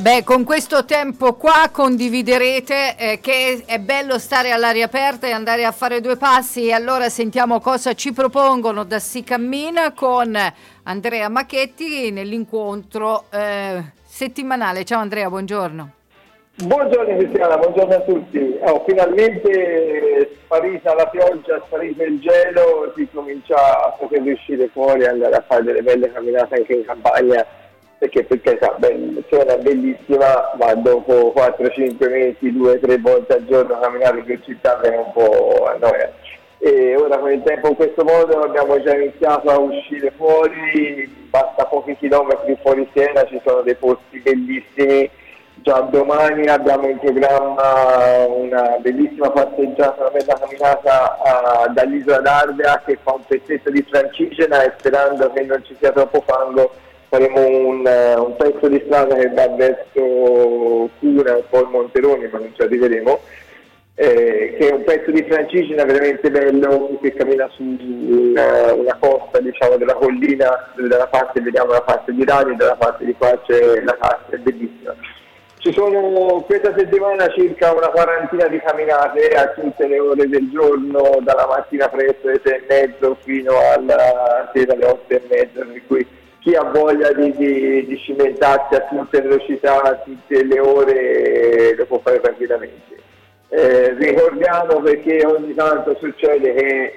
Beh, con questo tempo qua condividerete che è bello stare all'aria aperta e andare a fare due passi. E allora sentiamo cosa ci propongono da Si Cammina con Andrea Macchetti nell'incontro settimanale. Ciao Andrea, buongiorno. Buongiorno Cristiana, buongiorno a tutti. Finalmente sparita la pioggia, sparito il gelo, si comincia a poter uscire fuori e andare a fare delle belle camminate anche in campagna, perché zona bellissima, ma dopo 4-5 mesi, 2-3 volte al giorno camminare per città è un po' annoia. E ora con il tempo in questo modo abbiamo già iniziato a uscire fuori, basta pochi chilometri fuori Siena, ci sono dei posti bellissimi. Già domani abbiamo in programma una bellissima passeggiata, una bella camminata dall'isola d'Ardea che fa un pezzetto di Francigena, e sperando che non ci sia troppo fango faremo un pezzo di strada che va verso Cura e poi Monteroni, ma non ci arriveremo, che è un pezzo di Francigena veramente bello che cammina su una costa, diciamo, della collina, dalla parte vediamo la parte di Radio, dalla parte di qua c'è la casa, è bellissima. Ci sono questa settimana circa una quarantina di camminate a tutte le ore del giorno, dalla mattina presto alle 6:30 fino alla sera alle 8:30, per cui chi ha voglia di cimentarsi a tutte le velocità, a tutte le ore, lo può fare tranquillamente. Ricordiamo, perché ogni tanto succede che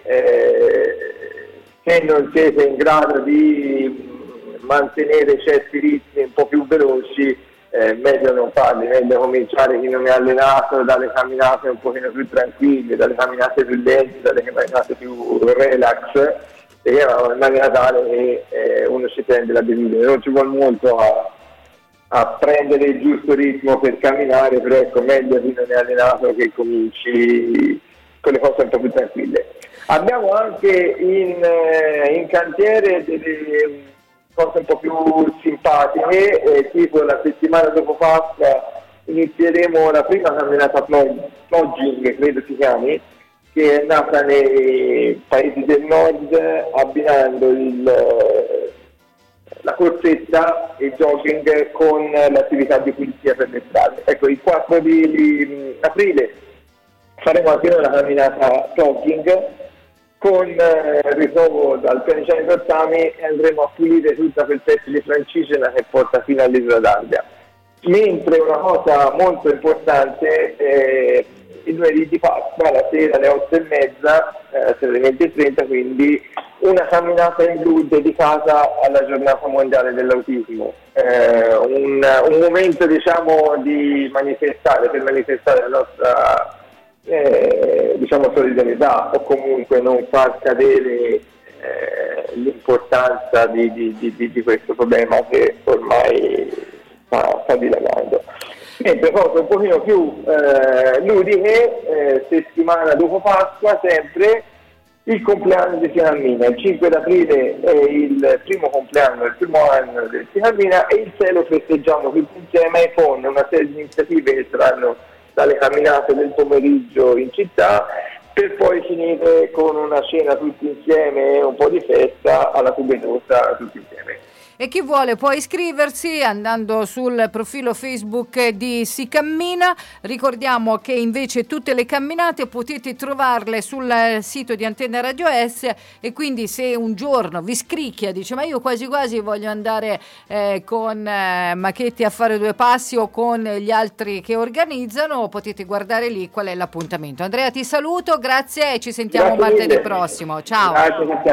se non siete in grado di mantenere certi ritmi un po' più veloci, meglio non farli, meglio cominciare chi non è allenato dalle camminate un pochino più tranquille, dalle camminate più lente, dalle camminate più relax, in maniera tale che uno si prende l'abitudine. Non ci vuole molto a prendere il giusto ritmo per camminare, però ecco, meglio chi non è allenato che cominci con le cose un po' più tranquille. Abbiamo anche in cantiere delle cose un po' più simpatiche, tipo la settimana dopo Pasqua inizieremo la prima camminata plogging, credo si chiami, che è nata nei paesi del nord abbinando la corsetta e il jogging con l'attività di pulizia per le strade. Ecco, il 4 di aprile faremo anche noi la camminata plogging con ritrovo dal pianicello Rottami, e andremo a pulire tutta quel pezzo di Francigena che porta fino all'isola d'Ardea. Mentre una cosa molto importante, il lunedì di Pasqua, la sera alle 8:30, alle 20:30, quindi una camminata in blu dedicata alla giornata mondiale dell'autismo. Un momento, diciamo, per manifestare la nostra solidarietà, o comunque non far cadere l'importanza di questo problema che ormai sta dilagando. Mentre cose un pochino più ludiche, settimana dopo Pasqua sempre il compleanno di Si Cammina. Il 5 aprile è il primo compleanno, il primo anno del Si Cammina, e il 6 lo festeggiamo tutti insieme con una serie di iniziative che saranno dalle camminate del pomeriggio in città, per poi finire con una cena tutti insieme e un po' di festa alla Cubetosa tutti insieme. E chi vuole può iscriversi andando sul profilo Facebook di Si Cammina. Ricordiamo che invece tutte le camminate potete trovarle sul sito di Antenna Radio S, e quindi se un giorno vi scricchia, dice ma io quasi quasi voglio andare con Macchetti a fare due passi o con gli altri che organizzano, potete guardare lì qual è l'appuntamento. Andrea, ti saluto, grazie e ci sentiamo martedì prossimo. Ciao. Grazie.